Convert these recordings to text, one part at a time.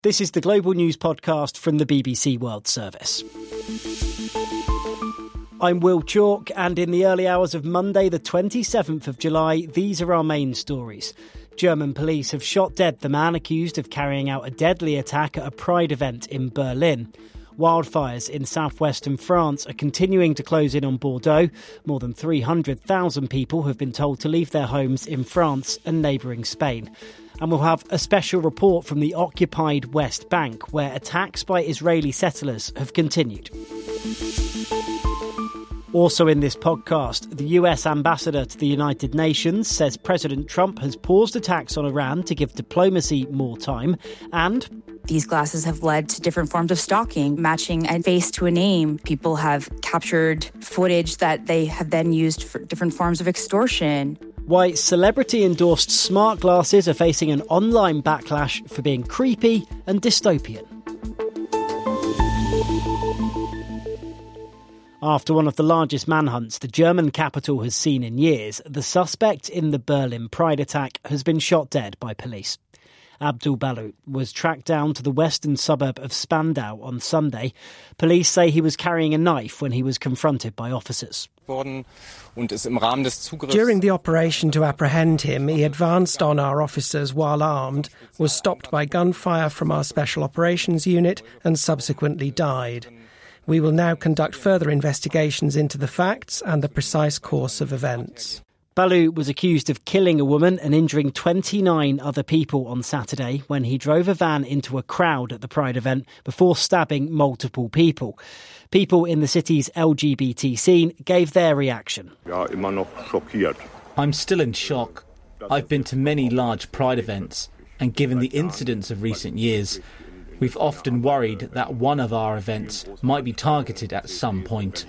This is the Global News Podcast from the BBC World Service. I'm Will Chalk, and in the early hours of Monday, the 27th of July, these are our main stories. German police have shot dead the man accused of carrying out a deadly attack at a Pride event in Berlin. Wildfires in southwestern France are continuing to close in on Bordeaux. More than 300,000 people have been told to leave their homes in France and neighbouring Spain. And we'll have a special report from the occupied West Bank, where attacks by Israeli settlers have continued. Also in this podcast, the US ambassador to the United Nations says President Trump has paused attacks on Iran to give diplomacy more time, and these glasses have led to different forms of stalking, matching a face to a name. People have captured footage that they have then used for different forms of extortion. Why celebrity-endorsed smart glasses are facing an online backlash for being creepy and dystopian. After one of the largest manhunts the German capital has seen in years, the suspect in the Berlin Pride attack has been shot dead by police. Abdul Balut was tracked down to the western suburb of Spandau on Sunday. Police say he was carrying a knife when he was confronted by officers. During the operation to apprehend him, he advanced on our officers while armed, was stopped by gunfire from our Special Operations Unit and subsequently died. We will now conduct further investigations into the facts and the precise course of events. Balut was accused of killing a woman and injuring 29 other people on Saturday when he drove a van into a crowd at the Pride event before stabbing multiple people. People in the city's LGBT scene gave their reaction. I'm still in shock. I've been to many large Pride events, and given the incidents of recent years, we've often worried that one of our events might be targeted at some point.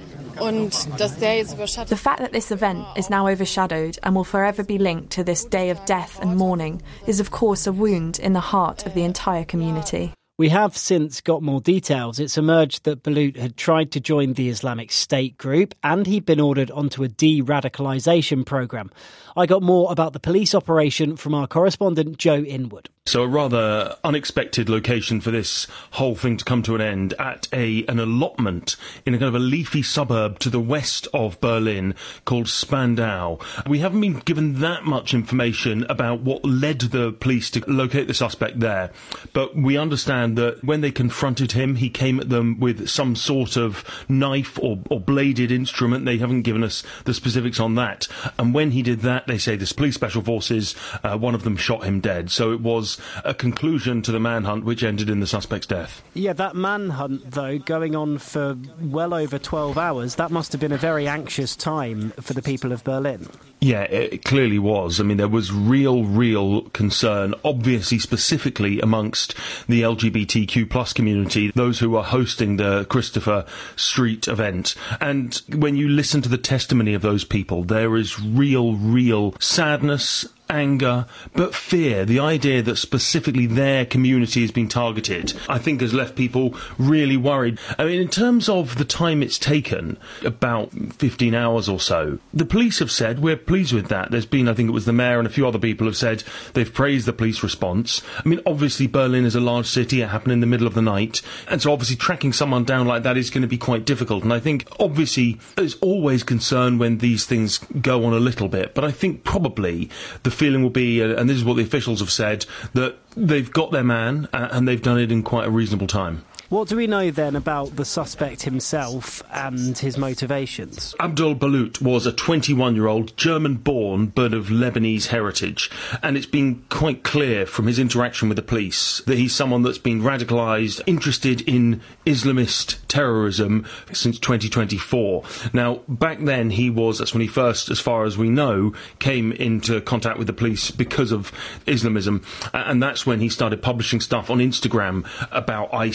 The fact that this event is now overshadowed and will forever be linked to this day of death and mourning is of course a wound in the heart of the entire community. We have since got more details. It's emerged that Balut had tried to join the Islamic State group and he'd been ordered onto a de-radicalisation programme. I got more about the police operation from our correspondent Joe Inwood. So a rather unexpected location for this whole thing to come to an end at an allotment in a kind of a leafy suburb to the west of Berlin called Spandau. We haven't been given that much information about what led the police to locate the suspect there, but we understand that when they confronted him, he came at them with some sort of knife or bladed instrument. They haven't given us the specifics on that. And when he did that, they say the police special forces, one of them shot him dead. So it was a conclusion to the manhunt which ended in the suspect's death. Yeah, that manhunt, though, going on for well over 12 hours, that must have been a very anxious time for the people of Berlin. Yeah, it clearly was. I mean, there was real concern, obviously specifically amongst the LGBTQ plus community, those who were hosting the Christopher Street event. And when you listen to the testimony of those people, there is real sadness, anger, but fear. The idea that specifically their community is being targeted, I think, has left people really worried. I mean, in terms of the time it's taken, about 15 hours or so, the police have said we're pleased with that. There's been, I think it was the mayor and a few other people have said they've praised the police response. I mean, obviously Berlin is a large city. It happened in the middle of the night. And so obviously tracking someone down like that is going to be quite difficult. And I think obviously there's always concern when these things go on a little bit. But I think probably the feeling will be, and this is what the officials have said, that they've got their man and they've done it in quite a reasonable time. What do we know then about the suspect himself and his motivations? Abdul Balut was a 21-year-old German-born but of Lebanese heritage, and it's been quite clear from his interaction with the police that he's someone that's been radicalised, interested in Islamist terrorism since 2024. Now, back then that's when he first, as far as we know, came into contact with the police because of Islamism, and that's when he started publishing stuff on Instagram about ISIS.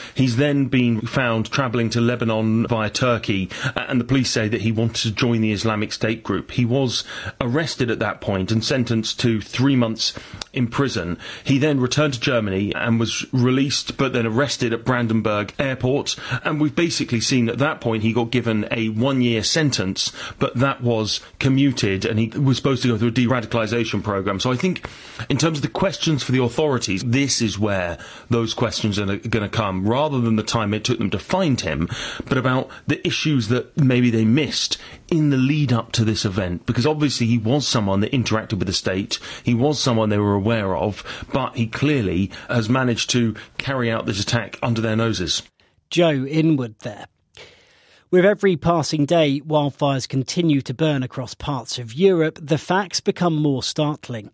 He's then been found travelling to Lebanon via Turkey, and the police say that he wanted to join the Islamic State group. He was arrested at that point and sentenced to 3 months in prison. He then returned to Germany and was released, but then arrested at Brandenburg Airport. And we've basically seen at that point he got given a 1-year sentence, but that was commuted, and he was supposed to go through a de-radicalisation programme. So I think in terms of the questions for the authorities, this is where those questions are going to come, rather than the time it took them to find him, but about the issues that maybe they missed in the lead up to this event, because obviously he was someone that interacted with the state, he was someone they were aware of, but he clearly has managed to carry out this attack under their noses. Joe Inwood there. With every passing day, wildfires continue to burn across parts of Europe. The facts become more startling.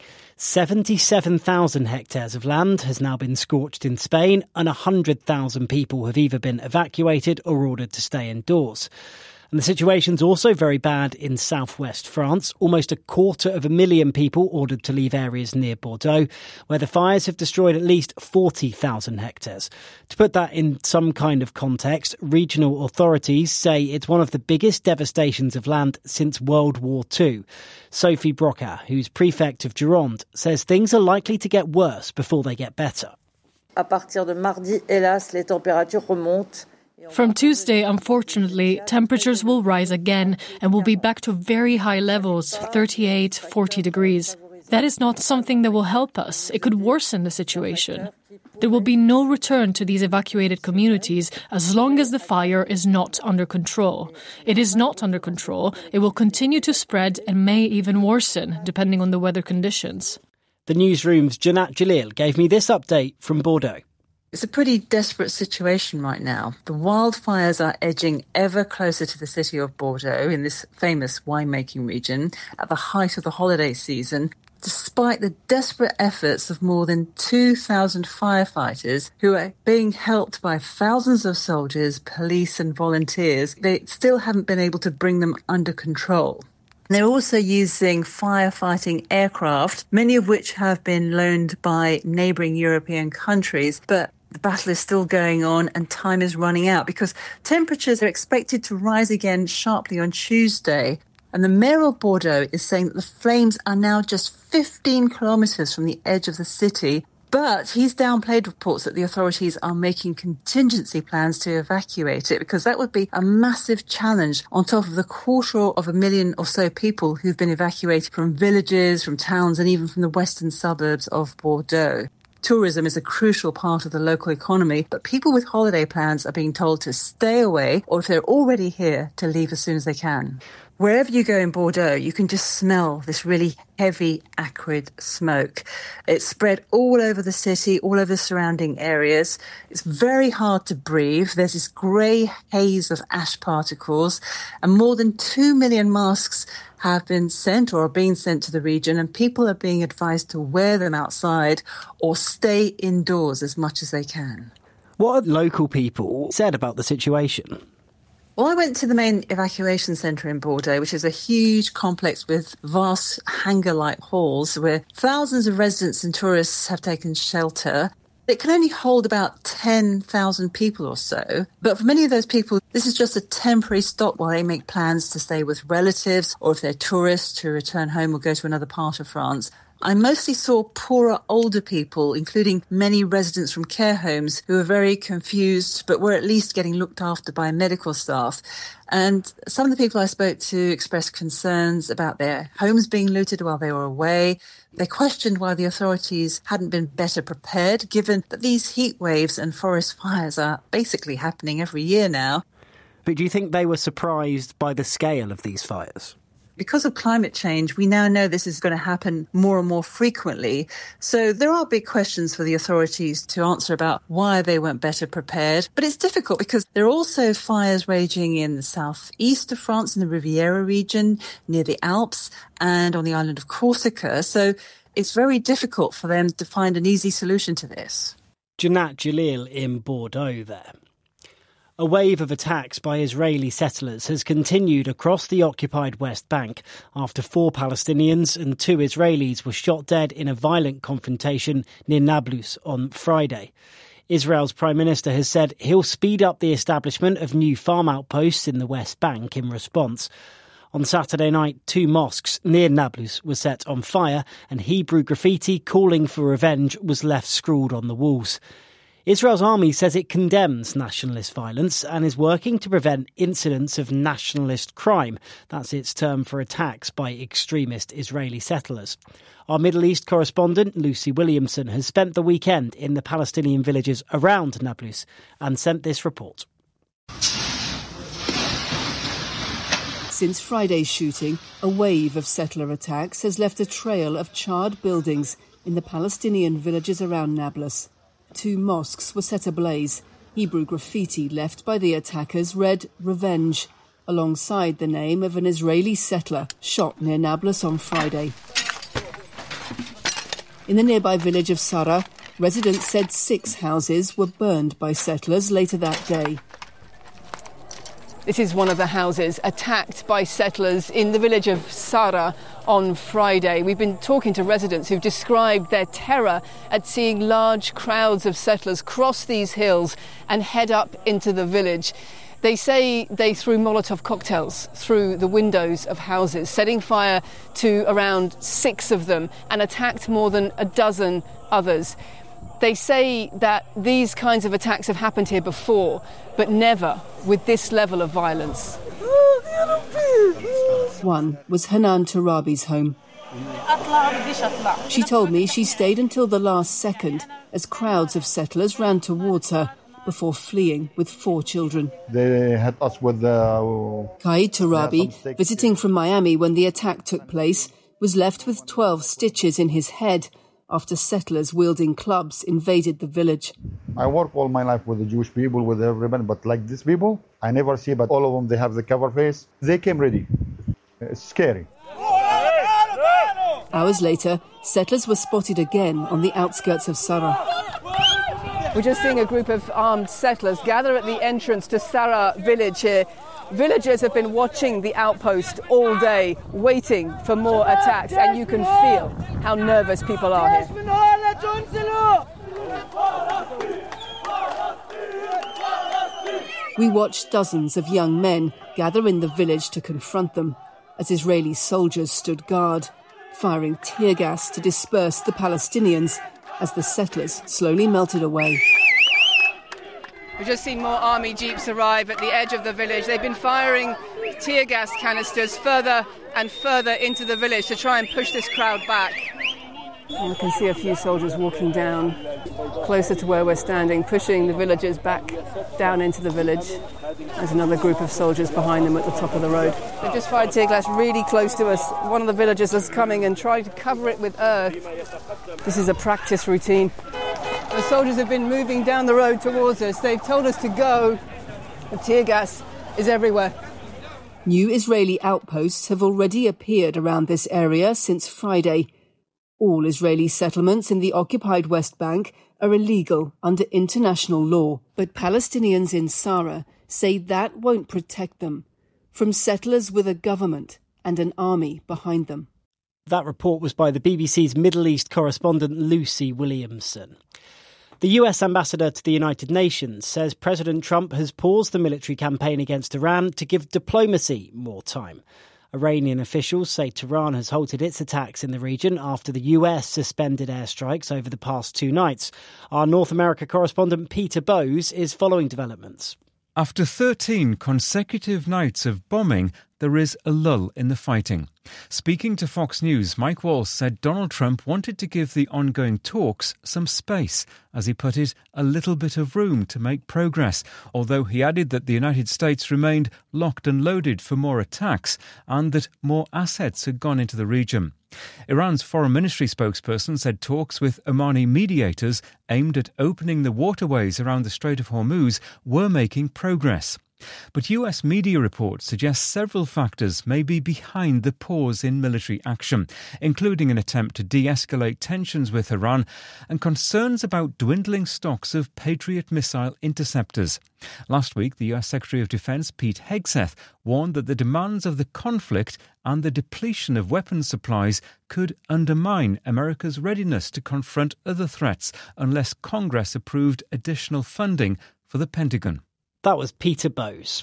77,000 hectares of land has now been scorched in Spain, and 100,000 people have either been evacuated or ordered to stay indoors. And the situation's also very bad in southwest France. Almost 250,000 people ordered to leave areas near Bordeaux, where the fires have destroyed at least 40,000 hectares. To put that in some kind of context, regional authorities say it's one of the biggest devastations of land since World War II. Sophie Broca, who's prefect of Gironde, says things are likely to get worse before they get better. À partir de mardi, hélas, les températures remontent. From Tuesday, unfortunately, temperatures will rise again and will be back to very high levels, 38, 40 degrees. That is not something that will help us. It could worsen the situation. There will be no return to these evacuated communities as long as the fire is not under control. It is not under control. It will continue to spread and may even worsen, depending on the weather conditions. The newsroom's Janat Jalil gave me this update from Bordeaux. It's a pretty desperate situation right now. The wildfires are edging ever closer to the city of Bordeaux in this famous winemaking region at the height of the holiday season, despite the desperate efforts of more than 2,000 firefighters who are being helped by thousands of soldiers, police and volunteers. They still haven't been able to bring them under control. They're also using firefighting aircraft, many of which have been loaned by neighbouring European countries, but the battle is still going on and time is running out because temperatures are expected to rise again sharply on Tuesday. And the mayor of Bordeaux is saying that the flames are now just 15 kilometres from the edge of the city. But he's downplayed reports that the authorities are making contingency plans to evacuate it, because that would be a massive challenge on top of the 250,000 or so people who've been evacuated from villages, from towns, and even from the western suburbs of Bordeaux. Tourism is a crucial part of the local economy, but people with holiday plans are being told to stay away, or if they're already here, to leave as soon as they can. Wherever you go in Bordeaux, you can just smell this really heavy, acrid smoke. It's spread all over the city, all over the surrounding areas. It's very hard to breathe. There's this grey haze of ash particles, and more than 2 million masks have been sent or are being sent to the region, and people are being advised to wear them outside or stay indoors as much as they can. What have local people said about the situation? Well, I went to the main evacuation centre in Bordeaux, which is a huge complex with vast hangar-like halls where thousands of residents and tourists have taken shelter. It can only hold about 10,000 people or so. But for many of those people, this is just a temporary stop while they make plans to stay with relatives, or if they're tourists, to return home or go to another part of France. I mostly saw poorer older people, including many residents from care homes who were very confused, but were at least getting looked after by medical staff. And some of the people I spoke to expressed concerns about their homes being looted while they were away. They questioned why the authorities hadn't been better prepared, given that these heat waves and forest fires are basically happening every year now. But do you think they were surprised by the scale of these fires? Because of climate change, we now know this is going to happen more and more frequently. So there are big questions for the authorities to answer about why they weren't better prepared. But it's difficult because there are also fires raging in the southeast of France, in the Riviera region, near the Alps, and on the island of Corsica. So it's very difficult for them to find an easy solution to this. Janat Jalil in Bordeaux there. A wave of attacks by Israeli settlers has continued across the occupied West Bank after 4 Palestinians and 2 Israelis were shot dead in a violent confrontation near Nablus on Friday. Israel's Prime Minister has said he'll speed up the establishment of new farm outposts in the West Bank in response. On Saturday night, 2 mosques near Nablus were set on fire and Hebrew graffiti calling for revenge was left scrawled on the walls. Israel's army says it condemns nationalist violence and is working to prevent incidents of nationalist crime. That's its term for attacks by extremist Israeli settlers. Our Middle East correspondent, Lucy Williamson, has spent the weekend in the Palestinian villages around Nablus and sent this report. Since Friday's shooting, a wave of settler attacks has left a trail of charred buildings in the Palestinian villages around Nablus. 2 mosques were set ablaze. Hebrew graffiti left by the attackers read "Revenge," alongside the name of an Israeli settler shot near Nablus on Friday. In the nearby village of Sarah, residents said 6 houses were burned by settlers later that day. This is one of the houses attacked by settlers in the village of Sarah on Friday. We've been talking to residents who've described their terror at seeing large crowds of settlers cross these hills and head up into the village. They say they threw Molotov cocktails through the windows of houses, setting fire to around 6 of them and attacked more than a dozen others. They say that these kinds of attacks have happened here before, but never with this level of violence. One was Hanan Turabi's home. She told me she stayed until the last second as crowds of settlers ran towards her before fleeing with 4 children. They had us with Kaid Turabi, visiting from Miami when the attack took place, was left with 12 stitches in his head after settlers wielding clubs invaded the village. I work all my life with the Jewish people, with everybody, but like these people, I never see, but all of them, they have the cover face. They came ready. It's scary. Hours later, settlers were spotted again on the outskirts of Sarah. We're just seeing a group of armed settlers gather at the entrance to Sarah village here. Villagers have been watching the outpost all day, waiting for more attacks, and you can feel how nervous people are here. We watched dozens of young men gather in the village to confront them, as Israeli soldiers stood guard, firing tear gas to disperse the Palestinians as the settlers slowly melted away. We've just seen more army jeeps arrive at the edge of the village. They've been firing tear gas canisters further and further into the village to try and push this crowd back. And I can see a few soldiers walking down closer to where we're standing, pushing the villagers back down into the village. There's another group of soldiers behind them at the top of the road. They've just fired tear gas really close to us. One of the villagers is coming and trying to cover it with earth. This is a practice routine. The soldiers have been moving down the road towards us. They've told us to go. The tear gas is everywhere. New Israeli outposts have already appeared around this area since Friday. All Israeli settlements in the occupied West Bank are illegal under international law, but Palestinians in Sarah say that won't protect them from settlers with a government and an army behind them. That report was by the BBC's Middle East correspondent Lucy Williamson. The US ambassador to the United Nations says President Trump has paused the military campaign against Iran to give diplomacy more time. Iranian officials say Tehran has halted its attacks in the region after the US suspended airstrikes over the past 2 nights. Our North America correspondent Peter Bowes is following developments. After 13 consecutive nights of bombing, there is a lull in the fighting. Speaking to Fox News, Mike Walsh said Donald Trump wanted to give the ongoing talks some space, as he put it, a little bit of room to make progress, although he added that the United States remained locked and loaded for more attacks and that more assets had gone into the region. Iran's foreign ministry spokesperson said talks with Omani mediators aimed at opening the waterways around the Strait of Hormuz were making progress. But US media reports suggest several factors may be behind the pause in military action, including an attempt to de-escalate tensions with Iran and concerns about dwindling stocks of Patriot missile interceptors. Last week, the US Secretary of Defense Pete Hegseth warned that the demands of the conflict and the depletion of weapons supplies could undermine America's readiness to confront other threats unless Congress approved additional funding for the Pentagon. That was Peter Bowes.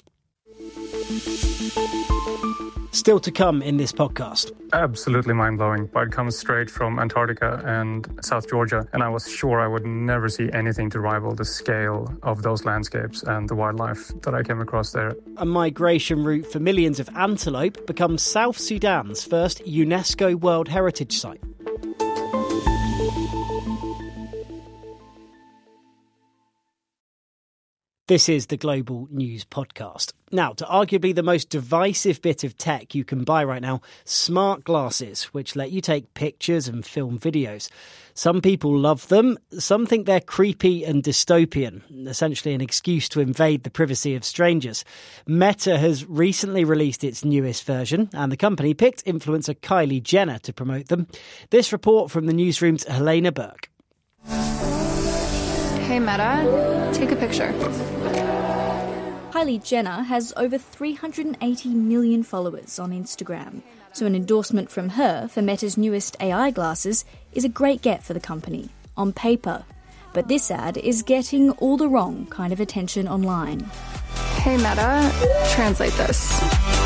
Still to come in this podcast. Absolutely mind-blowing. But it comes straight from Antarctica and South Georgia, and I was sure I would never see anything to rival the scale of those landscapes and the wildlife that I came across there. A migration route for millions of antelope becomes South Sudan's first UNESCO World Heritage Site. This is the Global News Podcast. Now, to arguably the most divisive bit of tech you can buy right now, smart glasses, which let you take pictures and film videos. Some people love them, some think they're creepy and dystopian, essentially an excuse to invade the privacy of strangers. Meta has recently released its newest version, and the company picked influencer Kylie Jenner to promote them. This report from the newsroom's Helena Burke. Hey Meta, take a picture. Kylie Jenner has over 380 million followers on Instagram, so an endorsement from her for Meta's newest AI glasses is a great get for the company, on paper. But this ad is getting all the wrong kind of attention online. Hey Meta, translate this.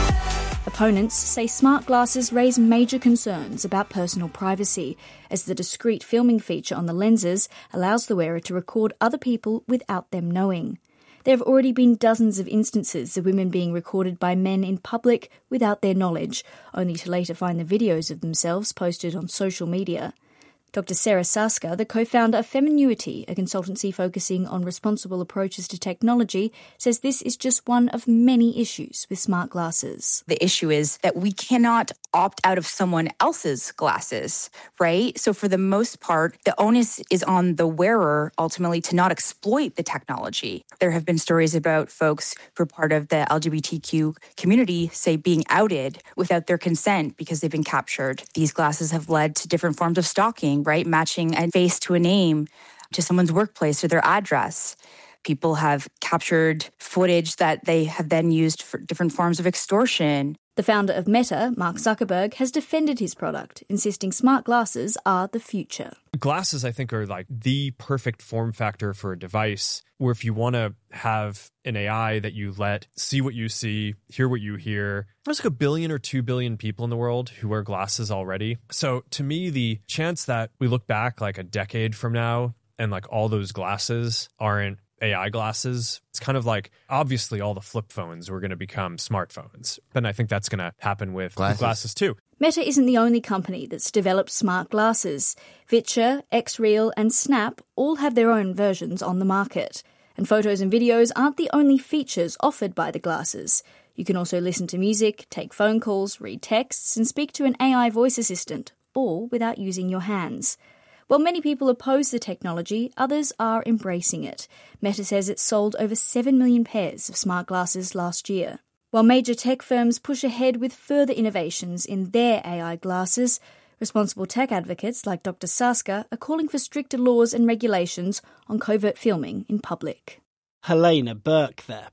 Opponents say smart glasses raise major concerns about personal privacy, as the discrete filming feature on the lenses allows the wearer to record other people without them knowing. There have already been dozens of instances of women being recorded by men in public without their knowledge, only to later find the videos of themselves posted on social media. Dr. Sarah Saska, the co-founder of Feminuity, a consultancy focusing on responsible approaches to technology, says this is just one of many issues with smart glasses. The issue is that we cannot opt out of someone else's glasses, right? So for the most part, the onus is on the wearer ultimately to not exploit the technology. There have been stories about folks who are part of the LGBTQ community, say, being outed without their consent because they've been captured. These glasses have led to different forms of stalking, right? Matching a face to a name to someone's workplace or their address. People have captured footage that they have then used for different forms of extortion. The founder of Meta, Mark Zuckerberg, has defended his product, insisting smart glasses are the future. Glasses, I think, are like the perfect form factor for a device where if you want to have an AI that you let see what you see, hear what you hear, there's like 1 billion or 2 billion people in the world who wear glasses already. So to me, the chance that we look back like a decade from now and like all those glasses aren't AI glasses, it's kind of like, obviously all the flip phones were going to become smartphones. And I think that's going to happen with glasses too. Meta isn't the only company that's developed smart glasses. Vitsure, XReal and Snap all have their own versions on the market. And photos and videos aren't the only features offered by the glasses. You can also listen to music, take phone calls, read texts and speak to an AI voice assistant, all without using your hands. While many people oppose the technology, others are embracing it. Meta says it sold over 7 million pairs of smart glasses last year. While major tech firms push ahead with further innovations in their AI glasses, responsible tech advocates like Dr. Saska are calling for stricter laws and regulations on covert filming in public. Helena Burke there.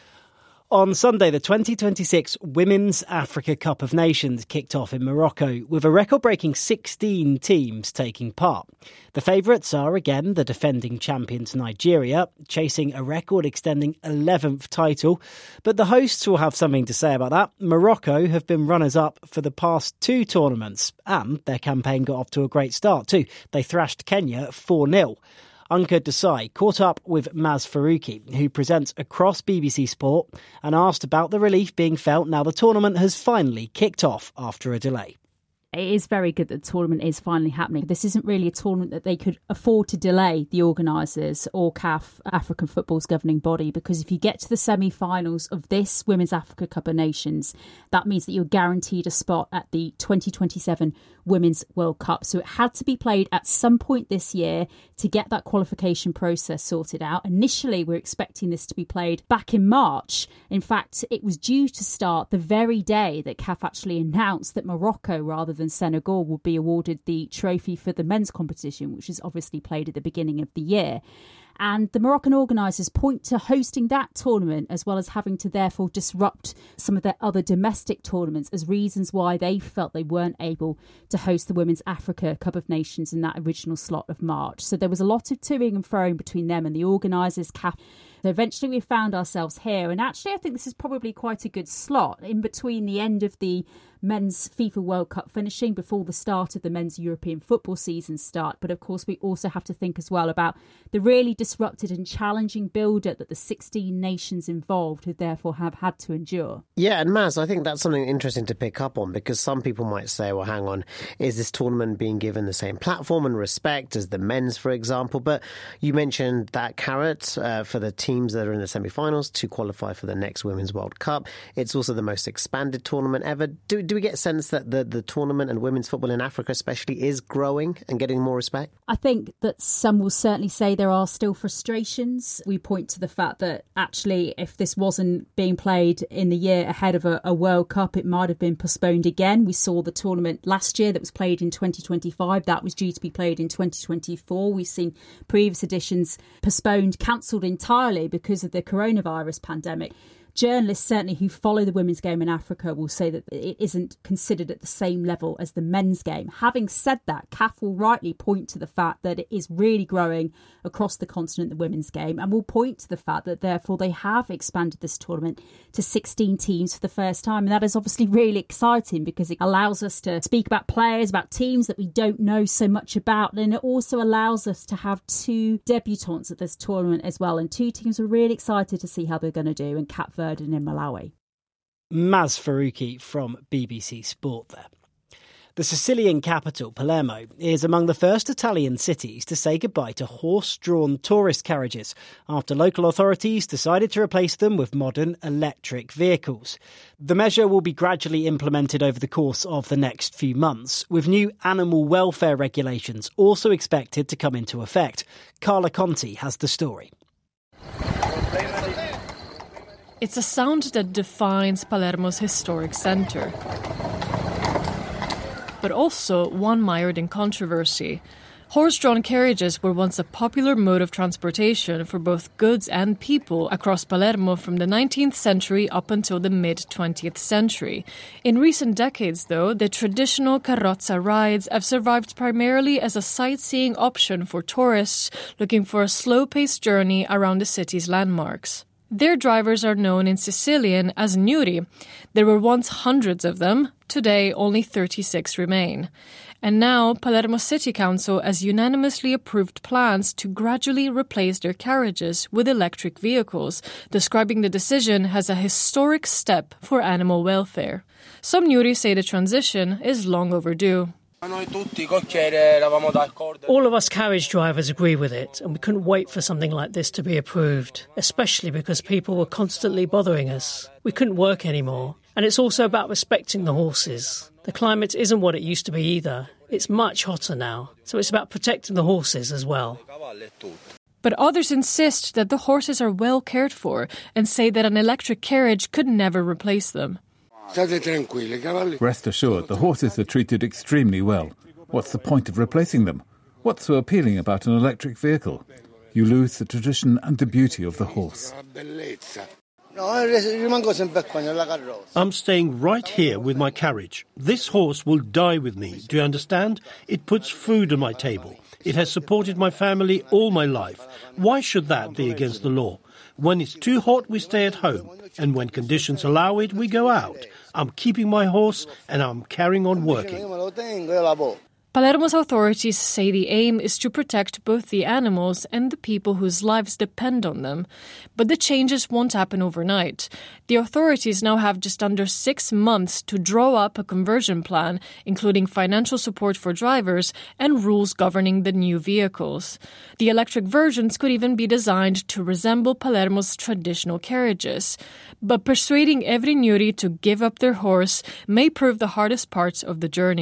On Sunday, the 2026 Women's Africa Cup of Nations kicked off in Morocco, with a record-breaking 16 teams taking part. The favourites are, again, the defending champions Nigeria, chasing a record-extending 11th title. But the hosts will have something to say about that. Morocco have been runners-up for the past 2 tournaments, and their campaign got off to a great start too. They thrashed Kenya 4-0. Anka Desai caught up with Maz Faruqi, who presents across BBC Sport, and asked about the relief being felt now the tournament has finally kicked off after a delay. It is very good that the tournament is finally happening. This isn't really a tournament that they could afford to delay, the organisers or CAF, African football's governing body, because if you get to the semi-finals of this Women's Africa Cup of Nations, that means that you're guaranteed a spot at the 2027 Women's World Cup. So it had to be played at some point this year to get that qualification process sorted out. Initially, we're expecting this to be played back in March. In fact, it was due to start the very day that CAF actually announced that Morocco, rather than Senegal, would be awarded the trophy for the men's competition, which is obviously played at the beginning of the year. And the Moroccan organisers point to hosting that tournament as well as having to therefore disrupt some of their other domestic tournaments as reasons why they felt they weren't able to host the Women's Africa Cup of Nations in that original slot of March. So there was a lot of toing and froing between them and the organisers, CAF. So eventually we found ourselves here. And actually, I think this is probably quite a good slot in between the end of the men's FIFA World Cup finishing before the start of the men's European football season start. But of course, we also have to think as well about the really disrupted and challenging build-up that the 16 nations involved would therefore have had to endure. Yeah, and Maz, I think that's something interesting to pick up on, because some people might say, well, hang on, is this tournament being given the same platform and respect as the men's, for example? But you mentioned that carrot for the teams that are in the semi-finals to qualify for the next Women's World Cup. It's also the most expanded tournament ever. Do we get a sense that the tournament and women's football in Africa especially is growing and getting more respect? I think that some will certainly say there are still frustrations. We point to the fact that actually if this wasn't being played in the year ahead of a World Cup, it might have been postponed again. We saw the tournament last year that was played in 2025. That was due to be played in 2024. We've seen previous editions postponed, cancelled entirely because of the coronavirus pandemic. Journalists certainly who follow the women's game in Africa will say that it isn't considered at the same level as the men's game. Having said that, CAF will rightly point to the fact that it is really growing across the continent, the women's game, and will point to the fact that therefore they have expanded this tournament to 16 teams for the first time. And that is obviously really exciting because it allows us to speak about players, about teams that we don't know so much about. And it also allows us to have 2 debutantes at this tournament as well. And 2 teams are really excited to see how they're going to do in Cape Verde and in Malawi. Maz Faruqi from BBC Sport there. The Sicilian capital, Palermo, is among the first Italian cities to say goodbye to horse-drawn tourist carriages after local authorities decided to replace them with modern electric vehicles. The measure will be gradually implemented over the course of the next few months, with new animal welfare regulations also expected to come into effect. Carla Conti has the story. It's a sound that defines Palermo's historic centre, but also one mired in controversy. Horse-drawn carriages were once a popular mode of transportation for both goods and people across Palermo from the 19th century up until the mid-20th century. In recent decades, though, the traditional carrozza rides have survived primarily as a sightseeing option for tourists looking for a slow-paced journey around the city's landmarks. Their drivers are known in Sicilian as gnuri. There were once hundreds of them. Today, only 36 remain. And now, Palermo City Council has unanimously approved plans to gradually replace their carriages with electric vehicles, describing the decision as a historic step for animal welfare. Some gnuri say the transition is long overdue. All of us carriage drivers agree with it, and we couldn't wait for something like this to be approved, especially because people were constantly bothering us. We couldn't work anymore. And it's also about respecting the horses. The climate isn't what it used to be either. It's much hotter now, so it's about protecting the horses as well. But others insist that the horses are well cared for and say that an electric carriage could never replace them. Rest assured, the horses are treated extremely well. What's the point of replacing them? What's so appealing about an electric vehicle? You lose the tradition and the beauty of the horse. I'm staying right here with my carriage. This horse will die with me, do you understand? It puts food on my table. It has supported my family all my life. Why should that be against the law? When it's too hot, we stay at home. And when conditions allow it, we go out. I'm keeping my horse and I'm carrying on working. Palermo's authorities say the aim is to protect both the animals and the people whose lives depend on them. But the changes won't happen overnight. The authorities now have just under 6 months to draw up a conversion plan, including financial support for drivers and rules governing the new vehicles. The electric versions could even be designed to resemble Palermo's traditional carriages. But persuading every gnuri to give up their horse may prove the hardest part of the journey.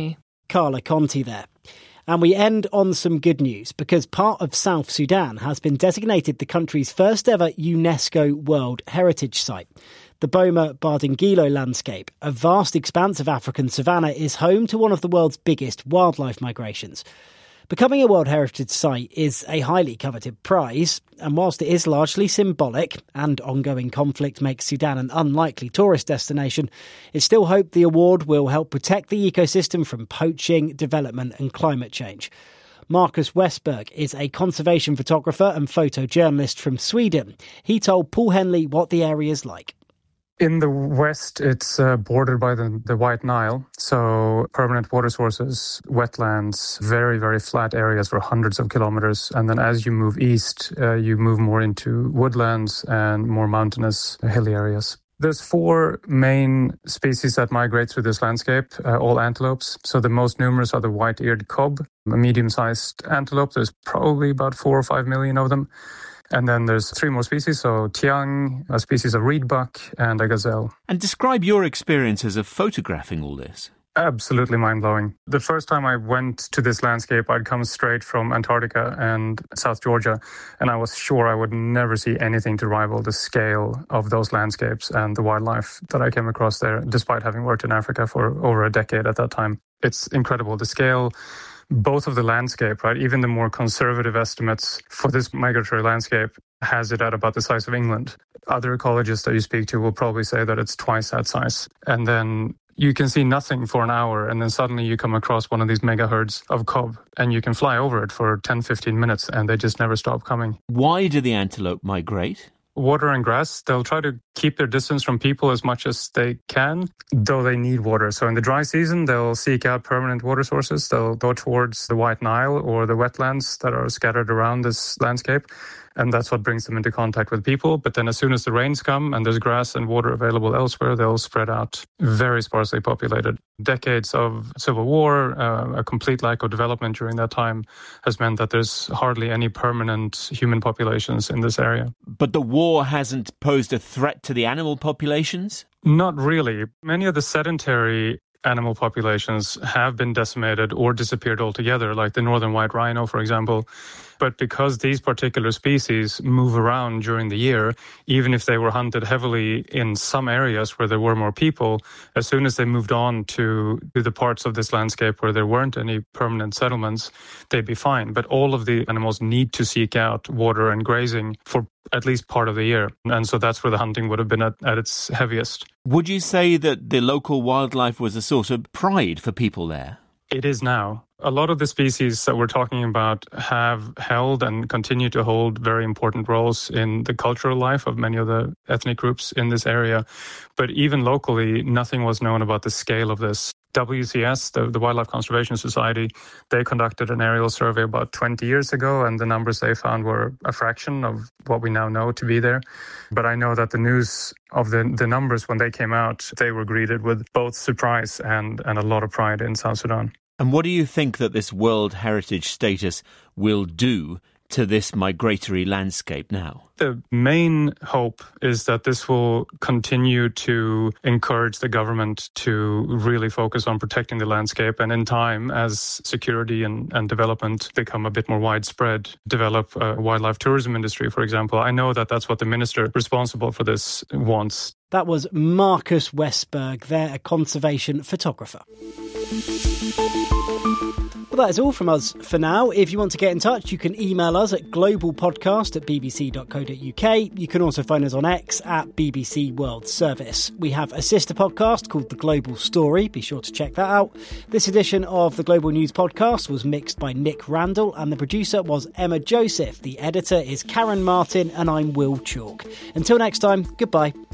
Carla Conti there. And we end on some good news because part of South Sudan has been designated the country's first ever UNESCO World Heritage Site. The Boma Bardingilo landscape, a vast expanse of African savanna, is home to one of the world's biggest wildlife migrations. Becoming a World Heritage Site is a highly coveted prize, and whilst it is largely symbolic and ongoing conflict makes Sudan an unlikely tourist destination, it's still hoped the award will help protect the ecosystem from poaching, development and climate change. Marcus Westberg is a conservation photographer and photojournalist from Sweden. He told Paul Henley what the area is like. In the west, it's bordered by the White Nile, so permanent water sources, wetlands, very, very flat areas for hundreds of kilometers. And then as you move east, you move more into woodlands and more mountainous, hilly areas. There's 4 main species that migrate through this landscape, all antelopes. So the most numerous are the white-eared kob, a medium-sized antelope. There's probably about 4 or 5 million of them. And then there's 3 more species, so tiang, a species of reedbuck, and a gazelle. And describe your experiences of photographing all this. Absolutely mind-blowing. The first time I went to this landscape, I'd come straight from Antarctica and South Georgia, and I was sure I would never see anything to rival the scale of those landscapes and the wildlife that I came across there, despite having worked in Africa for over a decade at that time. It's incredible. The scale, both of the landscape, right? Even the more conservative estimates for this migratory landscape has it at about the size of England. Other ecologists that you speak to will probably say that it's twice that size. And then you can see nothing for an hour, and then suddenly you come across one of these mega herds of kob, and you can fly over it for 10, 15 minutes, and they just never stop coming. Why do the antelope migrate? Water and grass. They'll try to keep their distance from people as much as they can, though they need water. So in the dry season, they'll seek out permanent water sources. They'll go towards the White Nile or the wetlands that are scattered around this landscape. And that's what brings them into contact with people. But then as soon as the rains come and there's grass and water available elsewhere, they'll spread out. Very sparsely populated. Decades of civil war, a complete lack of development during that time has meant that there's hardly any permanent human populations in this area. But the war hasn't posed a threat to the animal populations? Not really. Many of the sedentary animal populations have been decimated or disappeared altogether, like the northern white rhino, for example. But because these particular species move around during the year, even if they were hunted heavily in some areas where there were more people, as soon as they moved on to the parts of this landscape where there weren't any permanent settlements, they'd be fine. But all of the animals need to seek out water and grazing for at least part of the year. And so that's where the hunting would have been at its heaviest. Would you say that the local wildlife was a sort of pride for people there? It is now. A lot of the species that we're talking about have held and continue to hold very important roles in the cultural life of many of the ethnic groups in this area. But even locally, nothing was known about the scale of this. WCS, the Wildlife Conservation Society, they conducted an aerial survey about 20 years ago, and the numbers they found were a fraction of what we now know to be there. But I know that the news of the numbers when they came out, they were greeted with both surprise and a lot of pride in South Sudan. And what do you think that this World Heritage status will do to this migratory landscape now? The main hope is that this will continue to encourage the government to really focus on protecting the landscape, and in time, as security and development become a bit more widespread, develop a wildlife tourism industry, for example. I know that that's what the minister responsible for this wants. That was Marcus Westberg there, a conservation photographer. Well, that is all from us for now. If you want to get in touch, you can email us at globalpodcast@bbc.co.uk. You can also phone us on X at BBC World Service. We have a sister podcast called The Global Story. Be sure to check that out. This edition of the Global News Podcast was mixed by Nick Randall and the producer was Emma Joseph. The editor is Karen Martin and I'm Will Chalk. Until next time, goodbye.